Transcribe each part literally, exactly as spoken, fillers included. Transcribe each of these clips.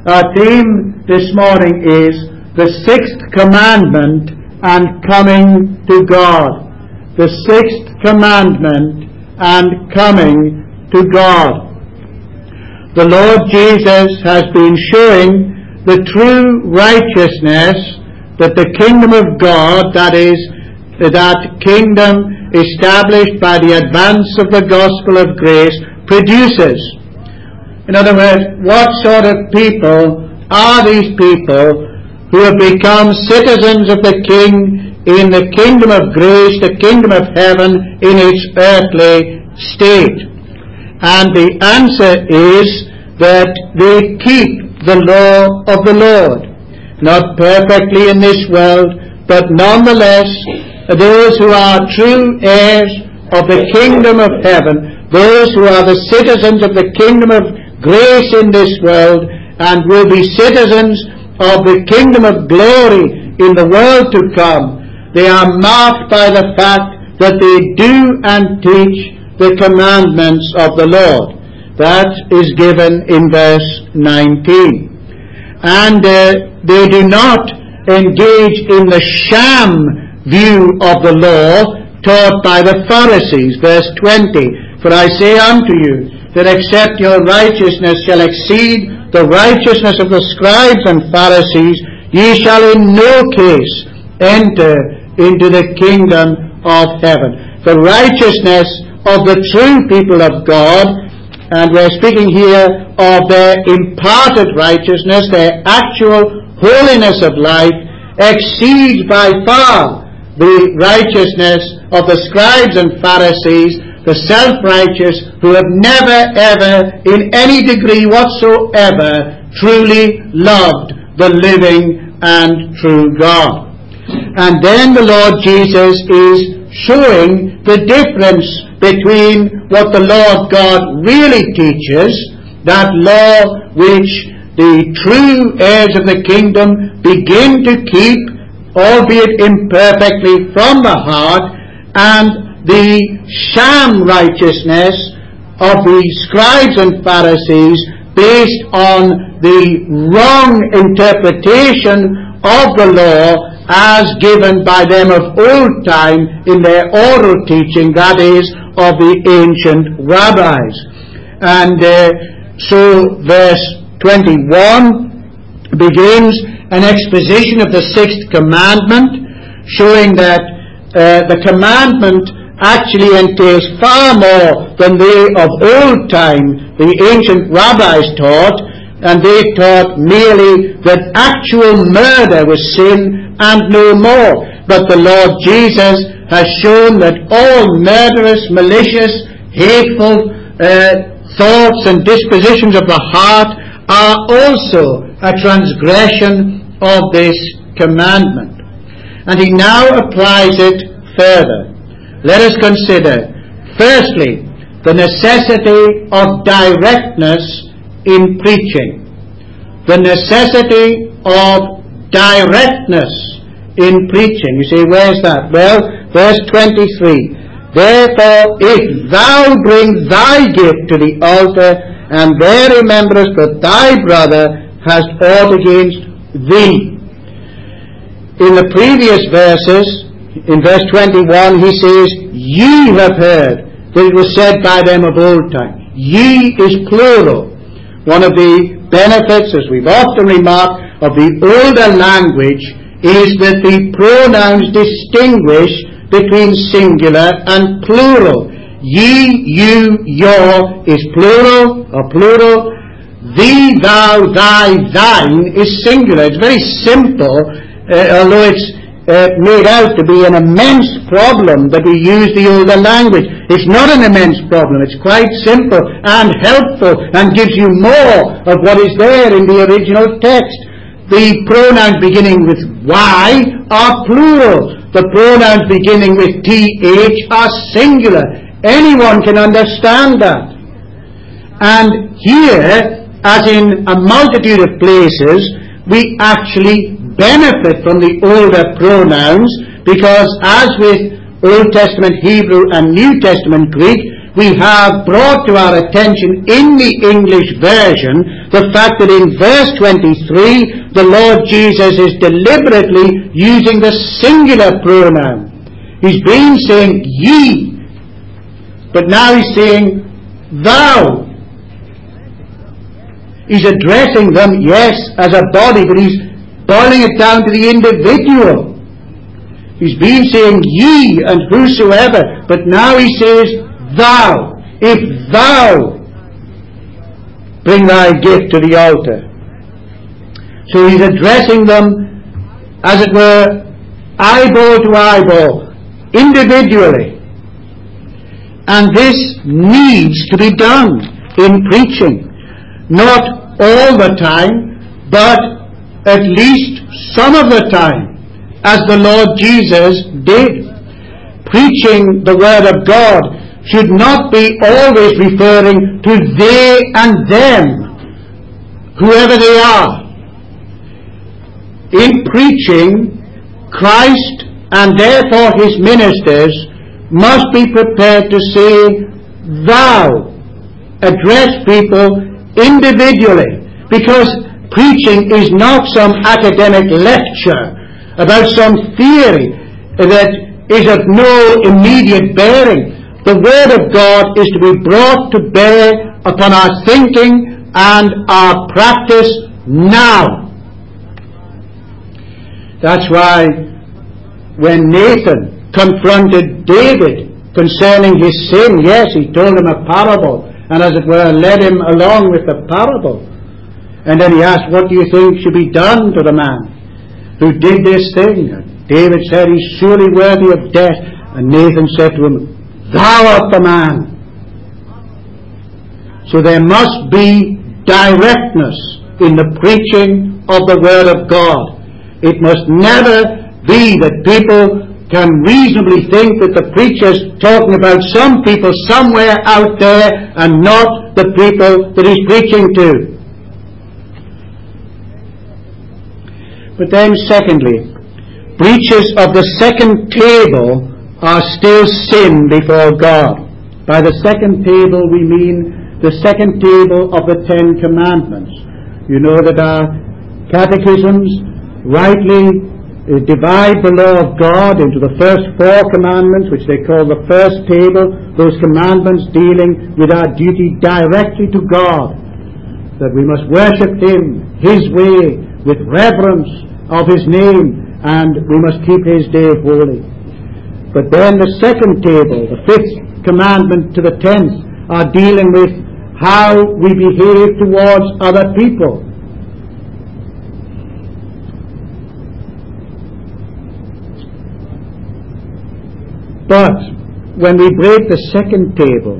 Our theme this morning is the sixth commandment and coming to God. The sixth commandment and coming to God. The Lord Jesus has been showing the true righteousness that the kingdom of God, that is, that kingdom established by the advance of the gospel of grace, produces. In other words, what sort of people are these people who have become citizens of the King in the kingdom of grace, the kingdom of heaven, in its earthly state? And the answer is that they keep the law of the Lord. Not perfectly in this world, but nonetheless, those who are true heirs of the kingdom of heaven, those who are the citizens of the kingdom of grace in this world, and will be citizens of the kingdom of glory in the world to come, they are marked by the fact that they do and teach the commandments of the Lord. That is given in verse nineteen. And uh, they do not engage in the sham view of the law taught by the Pharisees. Verse twenty, for I say unto you, that except your righteousness shall exceed the righteousness of the scribes and Pharisees, ye shall in no case enter into the kingdom of heaven. The righteousness of the true people of God, and we're speaking here of their imparted righteousness, their actual holiness of life, exceeds by far the righteousness of the scribes and Pharisees, the self-righteous, who have never ever, in any degree whatsoever, truly loved the living and true God. And then the Lord Jesus is showing the difference between what the Lord God really teaches, that law which the true heirs of the kingdom begin to keep, albeit imperfectly, from the heart, and the sham righteousness of the scribes and Pharisees based on the wrong interpretation of the law as given by them of old time in their oral teaching, that is, of the ancient rabbis. And uh, so verse twenty-one begins an exposition of the sixth commandment, showing that uh, the commandment actually entails far more than they of old time, the ancient rabbis, taught, and they taught merely that actual murder was sin and no more. But the Lord Jesus has shown that all murderous, malicious, hateful uh, thoughts and dispositions of the heart are also a transgression of this commandment. And he now applies it further. Let us consider, firstly, the necessity of directness in preaching. The necessity of directness in preaching. You say, where's that? Well, verse twenty-three. Therefore, if thou bring thy gift to the altar, and there rememberest that thy brother hast aught against thee. In the previous verses, in verse twenty-one, he says, ye have heard that it was said by them of old time. Ye is plural. One of the benefits, as we've often remarked, of the older language is that the pronouns distinguish between singular and plural. Ye, you, your is plural, or plural. Thee, thou, thy, thine is singular. It's very simple, uh, although it's Uh, made out to be an immense problem that we use the older language. It's not an immense problem. It's quite simple and helpful and gives you more of what is there in the original text. The pronouns beginning with Y are plural. The pronouns beginning with T H are singular. Anyone can understand that. And here, as in a multitude of places, we actually benefit from the older pronouns, because as with Old Testament Hebrew and New Testament Greek, we have brought to our attention in the English version the fact that in verse twenty-three the Lord Jesus is deliberately using the singular pronoun. He's been saying ye, but now he's saying thou. He's addressing them, yes, as a body, but he's boiling it down to the individual. He's been saying ye and whosoever, but now he says thou. If thou bring thy gift to the altar. So he's addressing them, as it were, eyeball to eyeball, individually. And this needs to be done in preaching. Not all the time, but at least some of the time, as the Lord Jesus did. Preaching the Word of God should not be always referring to they and them, whoever they are. In preaching, Christ and therefore his ministers must be prepared to say thou, address people individually, because preaching is not some academic lecture about some theory that is of no immediate bearing. The Word of God is to be brought to bear upon our thinking and our practice now. That's why when Nathan confronted David concerning his sin, yes, he told him a parable, and as it were, led him along with the parable. And then he asked, what do you think should be done to the man who did this thing? And David said, he's surely worthy of death. And Nathan said to him, thou art the man. So there must be directness in the preaching of the Word of God. It must never be that people can reasonably think that the preacher's talking about some people somewhere out there and not the people that he's preaching to. But then secondly, breaches of the second table are still sin before God. By the second table we mean the second table of the Ten Commandments. You know that our catechisms rightly divide the law of God into the first four commandments, which they call the first table, those commandments dealing with our duty directly to God, that we must worship him, his way, with reverence of his name, and we must keep his day holy. But then the second table, the fifth commandment to the tenth, are dealing with how we behave towards other people. But when we break the second table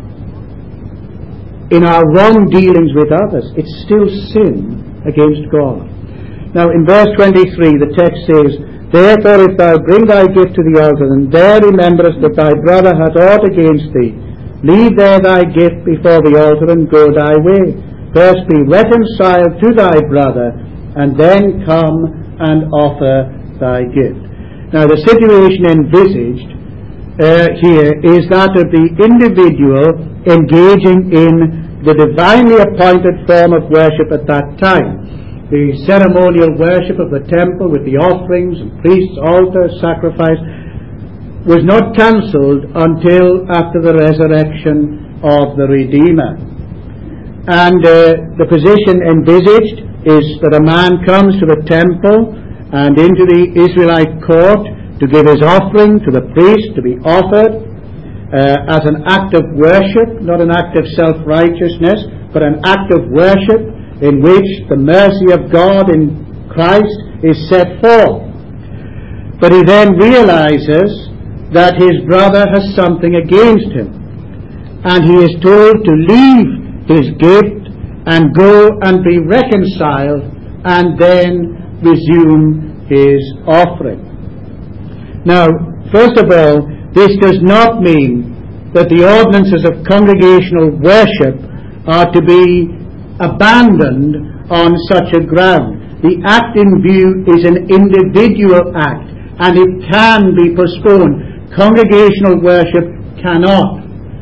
in our wrong dealings with others, it's still sin against God. Now in verse twenty-three the text says, therefore if thou bring thy gift to the altar, and there rememberest that thy brother hath aught against thee, leave there thy gift before the altar, and go thy way. First be reconciled to thy brother, and then come and offer thy gift. Now the situation envisaged Uh, here is that of the individual engaging in the divinely appointed form of worship at that time. The ceremonial worship of the temple with the offerings and priests, altar, sacrifice was not cancelled until after the resurrection of the Redeemer. And uh, the position envisaged is that a man comes to the temple and into the Israelite court to give his offering to the priest to be offered uh, as an act of worship, not an act of self-righteousness, but an act of worship in which the mercy of God in Christ is set forth. But he then realizes that his brother has something against him, and he is told to leave his gift and go and be reconciled and then resume his offering. Now, first of all, this does not mean that the ordinances of congregational worship are to be abandoned on such a ground. The act in view is an individual act, and it can be postponed. Congregational worship cannot.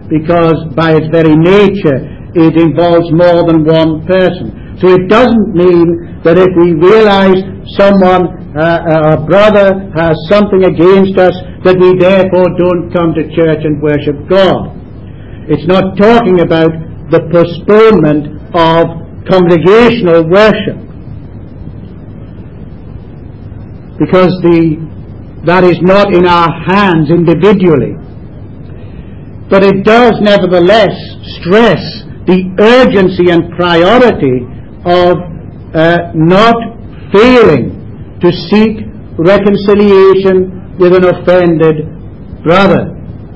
because by its very nature it involves more than one person. So it doesn't mean that if we realize someone, uh, our brother, has something against us, that we therefore don't come to church and worship God. It's not talking about the postponement of congregational worship, because the that is not in our hands individually. But it does nevertheless stress the urgency and priority of uh, not failing to seek reconciliation with an offended brother.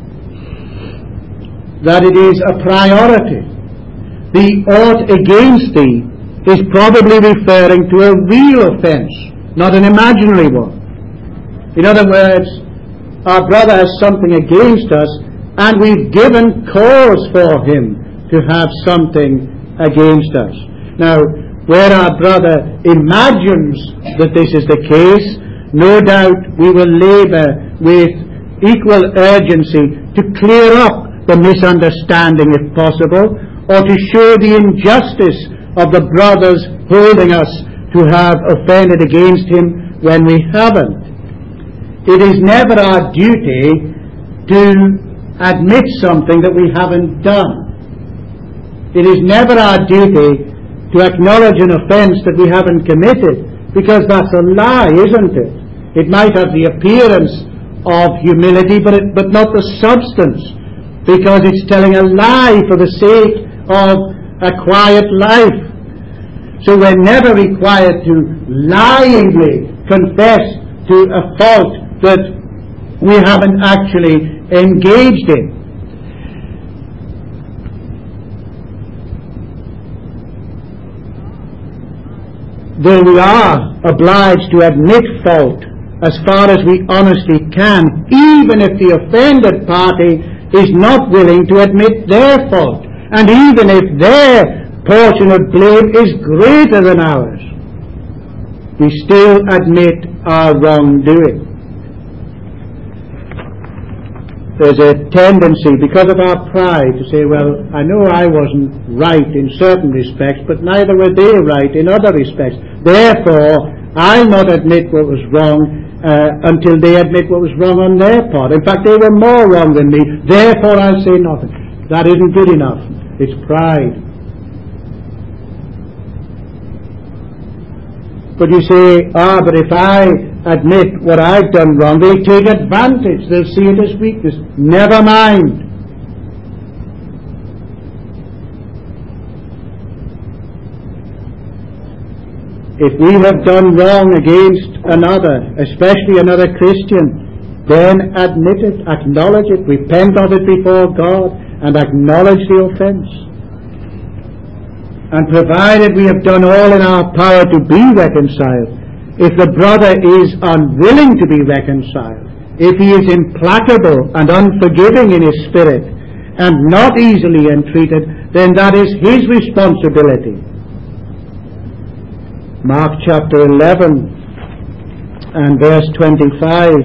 That it is a priority. The ought against thee is probably referring to a real offence, not an imaginary one. In other words, our brother has something against us, and we've given cause for him to have something against us. Now, where our brother imagines that this is the case, no doubt we will labour with equal urgency to clear up the misunderstanding if possible, or to show the injustice of the brothers holding us to have offended against him when we haven't. It is never our duty to admit something that we haven't done. It is never our duty to acknowledge an offence that we haven't committed, because that's a lie, isn't it? It might have the appearance of humility, but, it, but not the substance, because it's telling a lie for the sake of a quiet life. So we're never required to lyingly confess to a fault that we haven't actually engaged in. Though we are obliged to admit fault as far as we honestly can, even if the offended party is not willing to admit their fault, and even if their portion of blame is greater than ours, we still admit our wrongdoing. There's a tendency, because of our pride, to say, well, I know I wasn't right in certain respects, but neither were they right in other respects. Therefore, I'll not admit what was wrong uh, until they admit what was wrong on their part. In fact, they were more wrong than me. Therefore, I'll say nothing. That isn't good enough. It's pride. But you say, ah, but if I admit what I've done wrong, they take advantage. They'll see it as weakness. Never mind. If we have done wrong against another, especially another Christian, then admit it, acknowledge it, repent of it before God, and acknowledge the offence. And provided we have done all in our power to be reconciled, if the brother is unwilling to be reconciled, if he is implacable and unforgiving in his spirit, and not easily entreated, then that is his responsibility. Mark chapter eleven and verse twenty-five.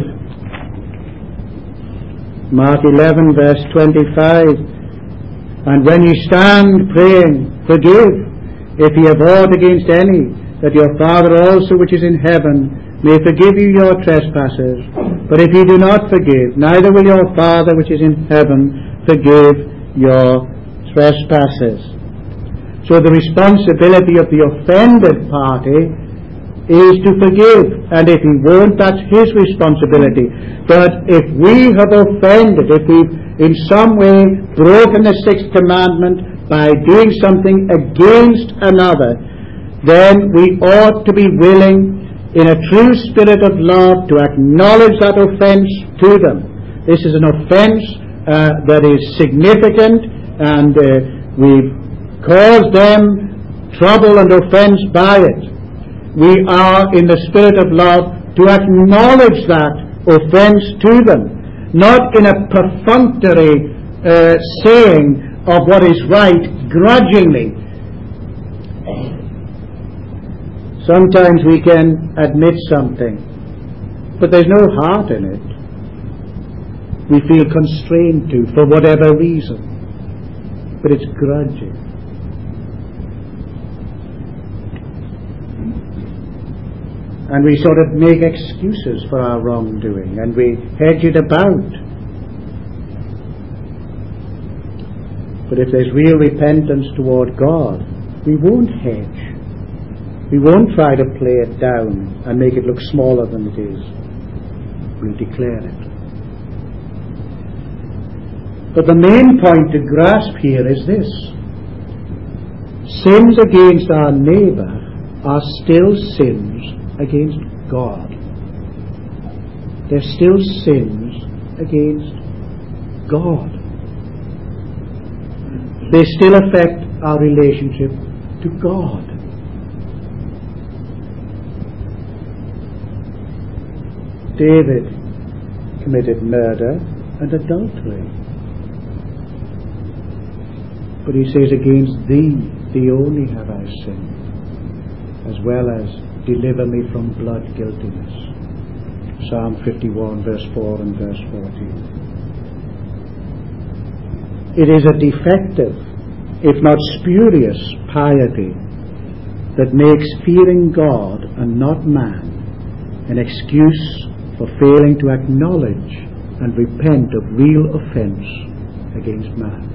Mark eleven verse twenty-five. And when you stand praying, forgive, if ye have aught against any, that your Father also which is in heaven may forgive you your trespasses. But if ye do not forgive, neither will your Father which is in heaven forgive your trespasses. So the responsibility of the offended party is to forgive, and if he won't, that's his responsibility. But if we have offended, if we've in some way broken the sixth commandment by doing something against another, then we ought to be willing, in a true spirit of love, to acknowledge that offence to them. This is an offence uh, that is significant, and uh, we've caused them trouble and offence by it. We are, in the spirit of love, to acknowledge that offence to them, not in a perfunctory uh, saying of what is right grudgingly. Sometimes we can admit something, but there's no heart in it. We feel constrained to, for whatever reason. but it's grudging. And we sort of make excuses for our wrongdoing, and we hedge it about. But if there's real repentance toward God, we won't hedge. We won't try to play it down and make it look smaller than it is. We'll declare it. But the main point to grasp here is this: sins against our neighbour are still sins against God. They're still sins against God. They still affect our relationship to God. David committed murder and adultery. But he says, against thee, thee only have I sinned, as well as deliver me from blood guiltiness. Psalm fifty-one, verse four and verse fourteen. It is a defective, if not spurious, piety that makes fearing God and not man an excuse for failing to acknowledge and repent of real offence against man.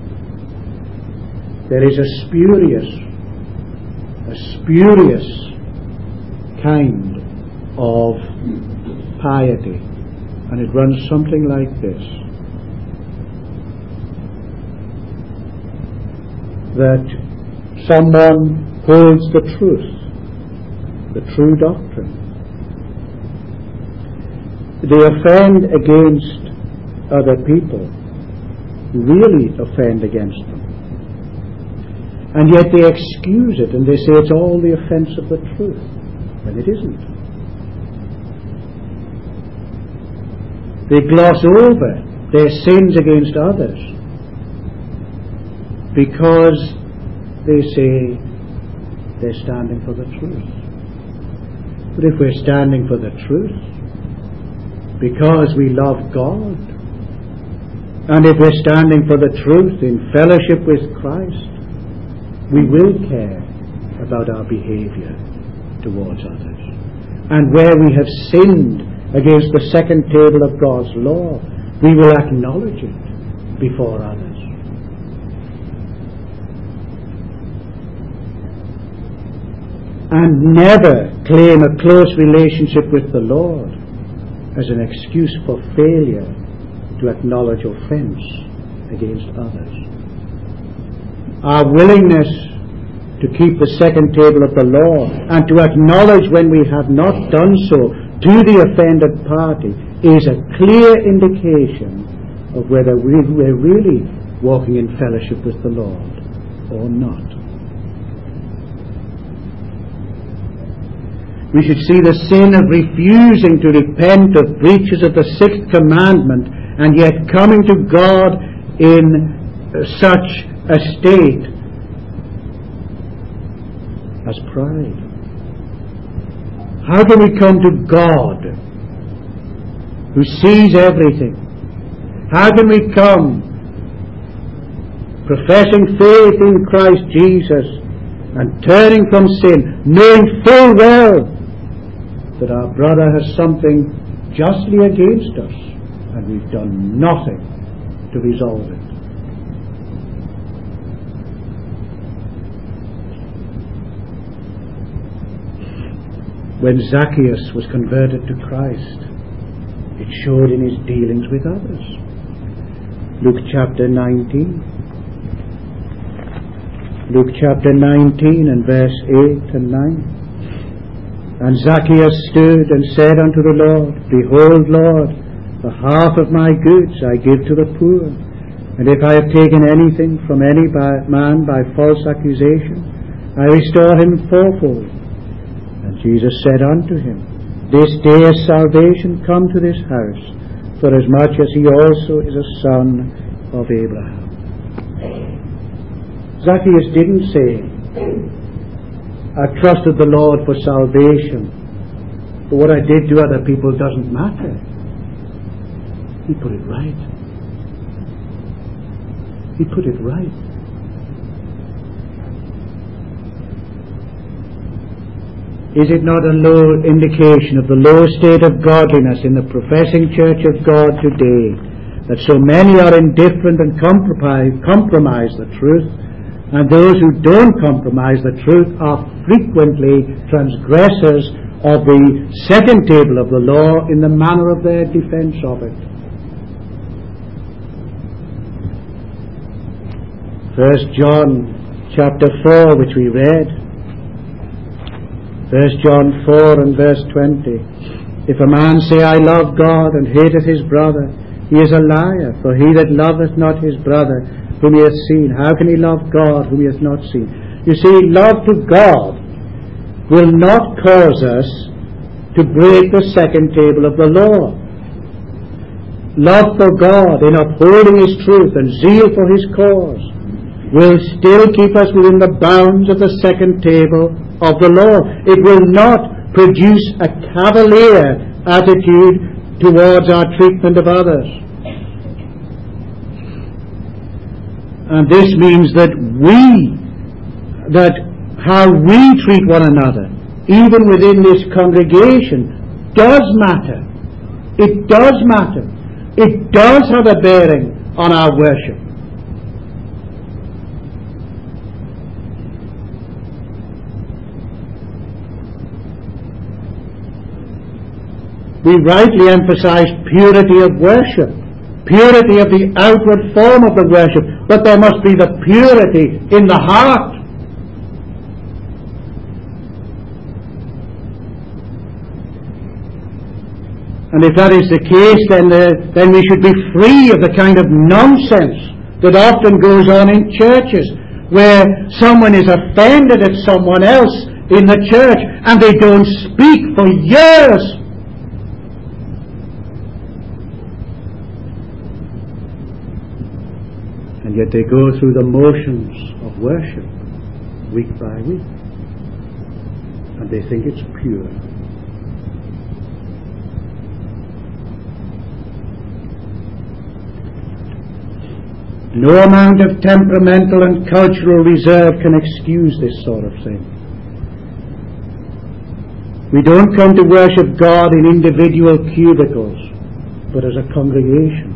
There is a spurious, a spurious kind of piety, and it runs something like this: that someone holds the truth, the true doctrine. They offend against other people, really offend against them, and yet they excuse it and they say it's all the offence of the truth. When it isn't. They gloss over their sins against others because they say they're standing for the truth. But if we're standing for the truth because we love God, and if we're standing for the truth in fellowship with Christ, we will care about our behavior towards others. And where we have sinned against the second table of God's law, we will acknowledge it before others. And never claim a close relationship with the Lord as an excuse for failure to acknowledge offence against others. Our willingness to keep the second table of the law and to acknowledge when we have not done so to the offended party is a clear indication of whether we, we're really walking in fellowship with the Lord or not. We should see the sin of refusing to repent of breaches of the sixth commandment and yet coming to God in such a state as pride. How can we come to God who sees everything? How can we come professing faith in Christ Jesus and turning from sin, knowing full well that our brother has something justly against us and we've done nothing to resolve it? When Zacchaeus was converted to Christ, it showed in his dealings with others. Luke chapter nineteen. Luke chapter nineteen and verse eight and nine. And Zacchaeus stood and said unto the Lord, Behold, Lord, the half of my goods I give to the poor. And if I have taken anything from any by, man by false accusation, I restore him fourfold. And Jesus said unto him, This day is salvation come to this house, for as much as he also is a son of Abraham. Zacchaeus didn't say, I trusted the Lord for salvation, but what I did to other people doesn't matter. He put it right. He put it right. Is it not a low indication of the low state of godliness in the professing church of God today, that so many are indifferent and compromise, compromise the truth, and those who don't compromise the truth are frequently transgressors of the second table of the law in the manner of their defense of it? First John chapter four, which we read. First John four and verse twenty. If a man say, I love God, and hateth his brother, he is a liar. For he that loveth not his brother whom he hath seen, how can he love God whom he hath not seen? You see, love to God will not cause us to break the second table of the law. Love for God in upholding His truth and zeal for His cause will still keep us within the bounds of the second table of the law. It will not produce a cavalier attitude towards our treatment of others. And this means that we, that how we treat one another, even within this congregation, does matter. It does matter. It does have a bearing on our worship. We rightly emphasize purity of worship, purity of the outward form of the worship, but there must be the purity in the heart. And if that is the case, then, the, then we should be free of the kind of nonsense that often goes on in churches, where someone is offended at someone else in the church and they don't speak for years. And yet they go through the motions of worship week by week, and they think it's pure. No amount of temperamental and cultural reserve can excuse this sort of thing. We don't come to worship God in individual cubicles, but as a congregation.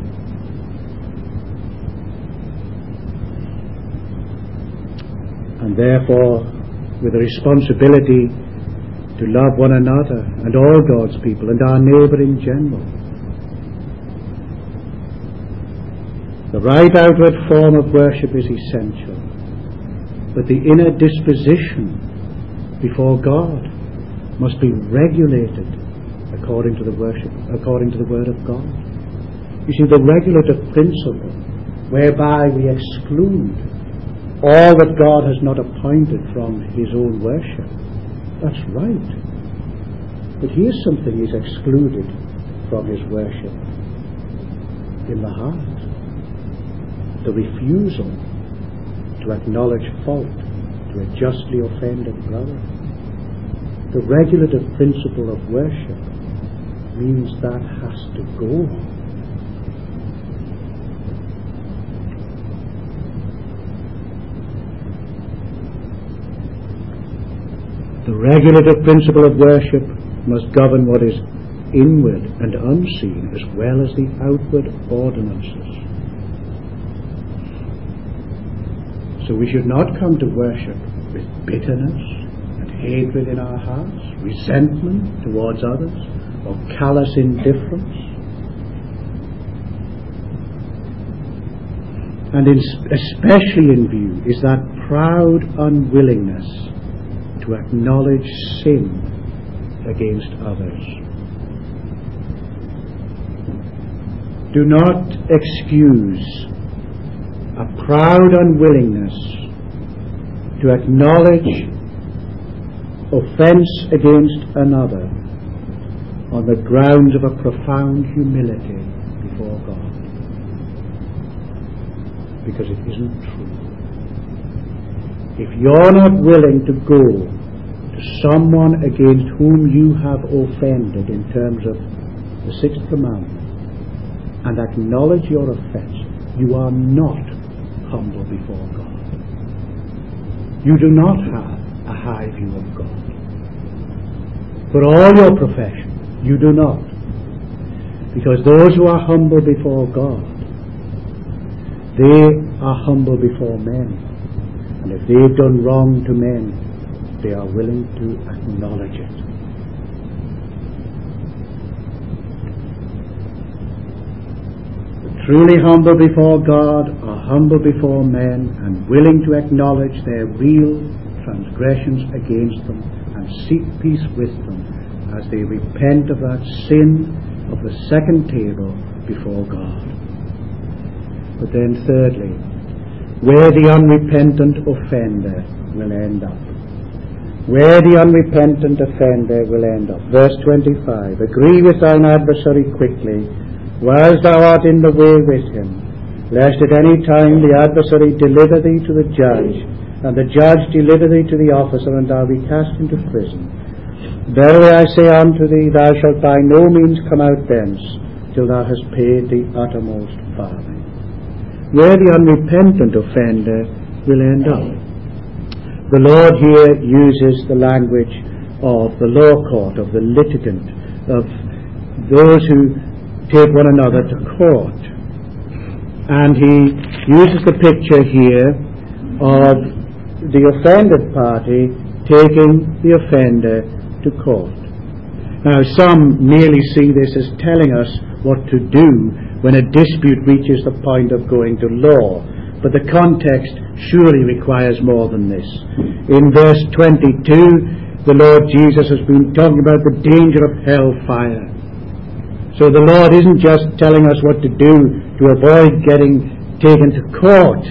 And therefore, with a responsibility to love one another and all God's people and our neighbour in general. The right outward form of worship is essential, but the inner disposition before God must be regulated according to the worship, according to the Word of God. You see, the regulative principle whereby we exclude all that God has not appointed from His own worship, that's right. But here's something He's excluded from His worship in the heart: the refusal to acknowledge fault to a justly offended brother. The regulative principle of worship means that has to go. The regulative principle of worship must govern what is inward and unseen, as well as the outward ordinances. So we should not come to worship with bitterness and hatred in our hearts, resentment towards others, or callous indifference. And in, especially in view is that proud unwillingness to acknowledge sin against others. Do not excuse a proud unwillingness to acknowledge offense against another on the grounds of a profound humility before God, because it isn't true. If you're not willing to go to someone against whom you have offended in terms of the sixth commandment and acknowledge your offense, you are not humble before God. You do not have a high view of God. for all your profession. You do not. Because those who are humble before God, they are humble before men. And if they've done wrong to men, they are willing to acknowledge it. The truly humble before God are humble before men and willing to acknowledge their real transgressions against them and seek peace with them as they repent of that sin of the second table before God. But then thirdly, where the unrepentant offender will end up. Where the unrepentant offender will end up. Verse twenty-five, agree with thine adversary quickly, whilst thou art in the way with him, lest at any time the adversary deliver thee to the judge, and the judge deliver thee to the officer, and thou be cast into prison. Verily I say unto thee, thou shalt by no means come out thence, till thou hast paid the uttermost farthing. Where the unrepentant offender will end up. The Lord here uses the language of the law court, of the litigant, of those who take one another to court. And he uses the picture here of the offended party taking the offender to court. Now, some merely see this as telling us what to do when a dispute reaches the point of going to law. But the context surely requires more than this. In verse twenty-two, the Lord Jesus has been talking about the danger of hellfire. So the Lord isn't just telling us what to do to avoid getting taken to court.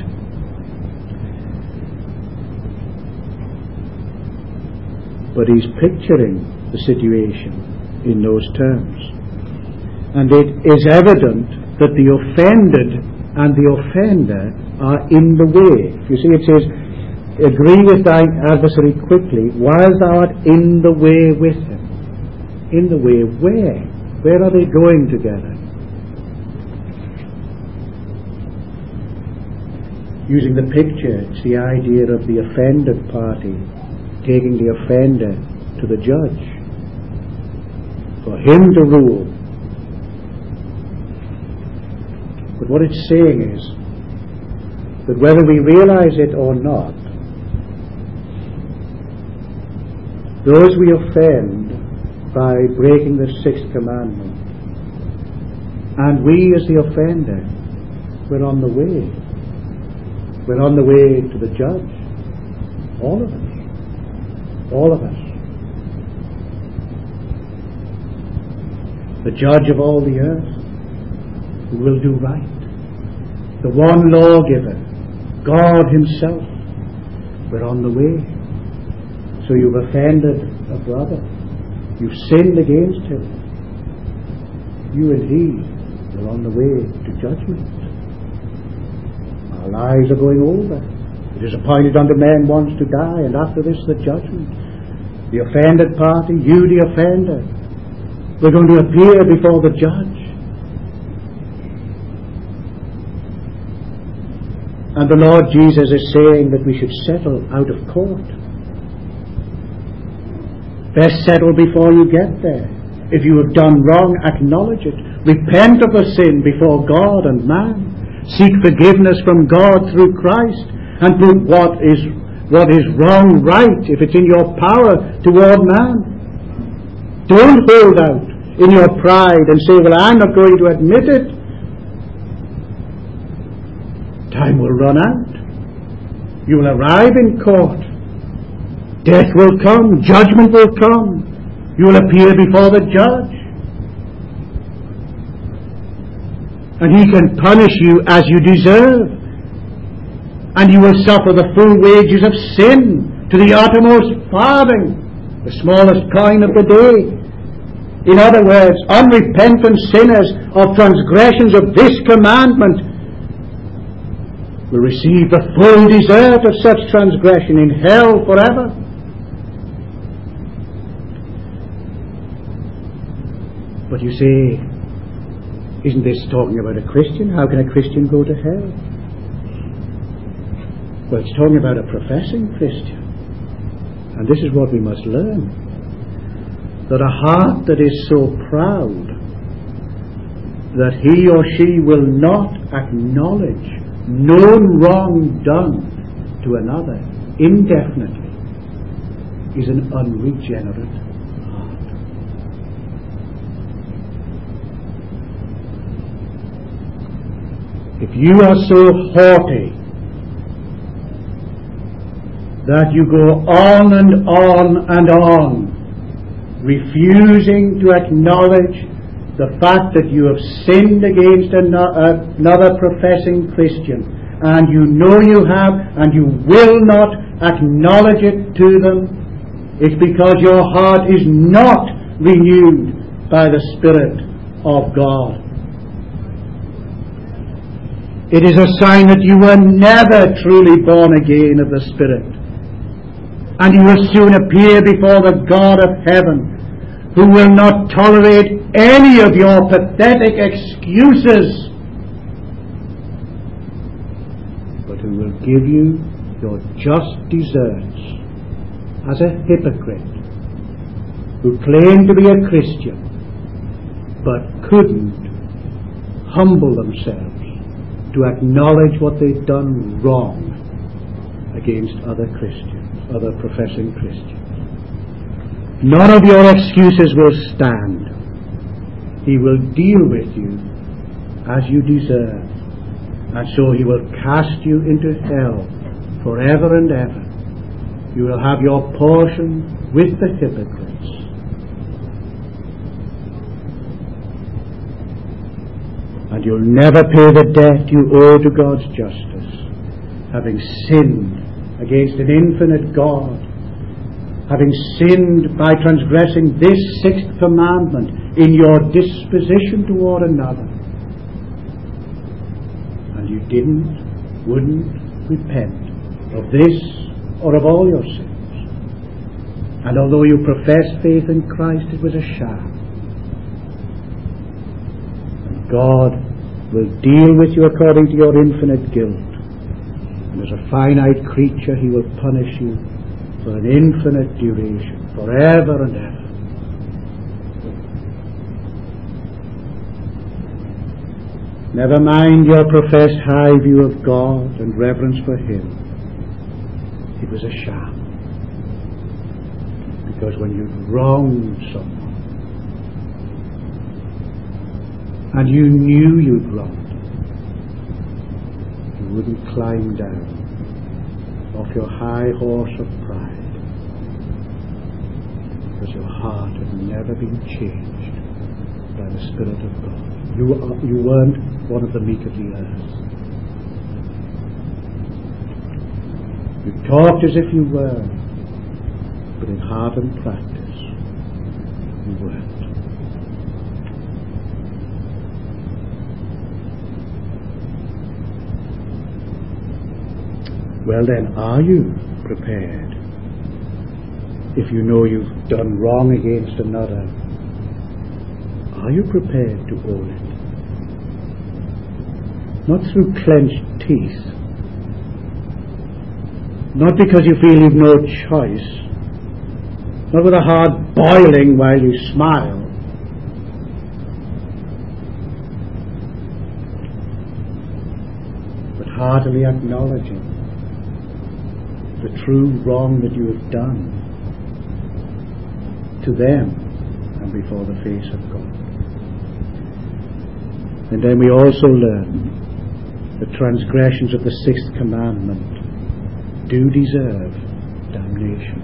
But he's picturing the situation in those terms. And it is evident that the offended and the offender are in the way. You see, it says, agree with thine adversary quickly, while thou art in the way with him. In the way where? Where are they going together? Using the picture, it's the idea of the offended party taking the offender to the judge, for him to rule. But what it's saying is that whether we realize it or not, those we offend by breaking the sixth commandment, and we as the offender, we're on the way. We're on the way to the judge. All of us. All of us. The judge of all the earth, who will do right. The one lawgiver, God himself. We're on the way. So you've offended a brother. You've sinned against him. You and he are on the way to judgment. Our lives are going over. It is appointed unto men once to die, and after this the judgment. The offended party, you the offender, we're going to appear before the judge. And the Lord Jesus is saying that we should settle out of court. Best settle before you get there. If you have done wrong, acknowledge it. Repent of the sin before God and man. Seek forgiveness from God through Christ, and put what is what is wrong right, if it's in your power, toward man. Don't hold out in your pride and say, well, I'm not going to admit it. Time will run out. You will arrive in court. Death will come. Judgment will come. You will appear before the judge. And he can punish you as you deserve. And you will suffer the full wages of sin to the uttermost farthing, the smallest coin of the day. In other words, unrepentant sinners of transgressions of this commandment will receive the full desert of such transgression in hell forever. But you say, isn't this talking about a Christian? How can a Christian go to hell? Well, it's talking about a professing Christian. And this is what we must learn. that a heart that is so proud that he or she will not acknowledge known wrong done to another indefinitely is an unregenerate heart. If you are so haughty that you go on and on and on, refusing to acknowledge the fact that you have sinned against another professing Christian, and you know you have, and you will not acknowledge it to them, it's because your heart is not renewed by the Spirit of God. It is a sign that you were never truly born again of the Spirit, and you will soon appear before the God of heaven, who will not tolerate any of your pathetic excuses, but who will give you your just deserts as a hypocrite who claimed to be a Christian but couldn't humble themselves to acknowledge what they'd done wrong against other Christians, other professing Christians. None of your excuses will stand. He will deal with you as you deserve, and so he will cast you into hell forever and ever. You will have your portion with the hypocrites. And you'll never pay the debt you owe to God's justice, having sinned against an infinite God, having sinned by transgressing this sixth commandment in your disposition toward another. And you didn't, wouldn't repent of this or of all your sins. And although you professed faith in Christ, it was a sham. And God will deal with you according to your infinite guilt. And as a finite creature, he will punish you for an infinite duration, forever and ever. Never mind your professed high view of God and reverence for him. It was a sham. Because when you wronged someone, and you knew you'd wronged them, you wouldn't climb down off your high horse of pride, because your heart had never been changed by the Spirit of God. You, are, you weren't one of the meek of the earth. You talked as if you were, but in heart and practice you weren't. Well then, are you prepared? If you know you've done wrong against another, are you prepared to own it? Not through clenched teeth, not because you feel you've no choice, not with a heart boiling while you smile, but heartily acknowledging the true wrong that you have done to them and before the face of God. And then we also learn the transgressions of the sixth commandment do deserve damnation.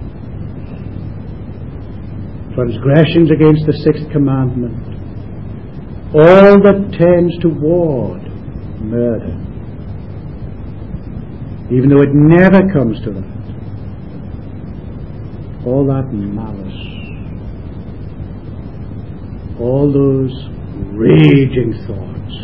Transgressions against the sixth commandment, all that tends toward murder, even though it never comes to that, all that malice, all those raging thoughts,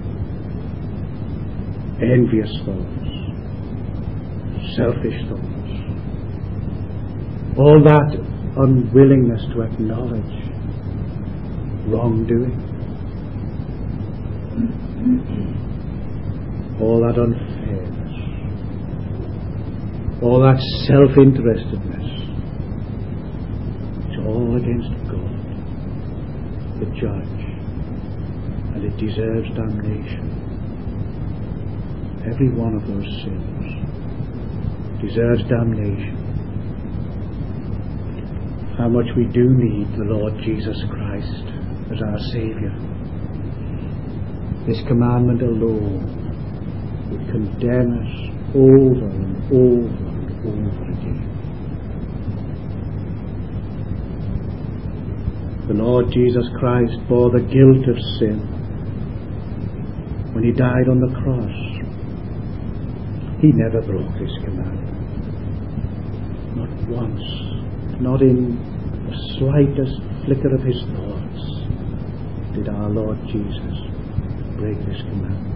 envious thoughts, selfish thoughts, all that unwillingness to acknowledge wrongdoing, all that unfairness, all that self-interestedness, it's all against God, the judge, and it deserves damnation. Every one of those sins deserves damnation. How much we do need the Lord Jesus Christ as our Saviour. This commandment alone would condemn us over and over and over again. The Lord Jesus Christ bore the guilt of sin when he died on the cross. He never broke this commandment. Not once. Not in the slightest flicker of his thoughts did our Lord Jesus break this commandment.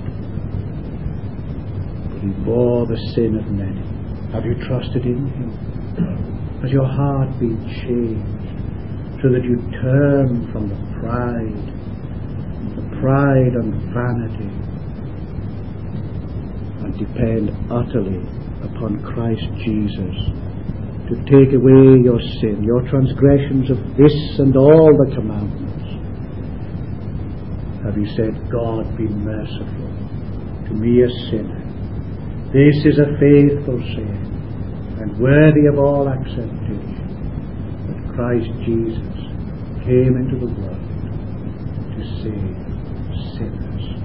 But he bore the sin of many. Have you trusted in him? Has your heart been changed so that you turn from the pride, the pride and vanity, and depend utterly upon Christ Jesus to take away your sin, your transgressions of this and all the commandments? Have you said, God, be merciful to me, a sinner? This is a faithful saying and worthy of all acceptation, that Christ Jesus came into the world to save sinners.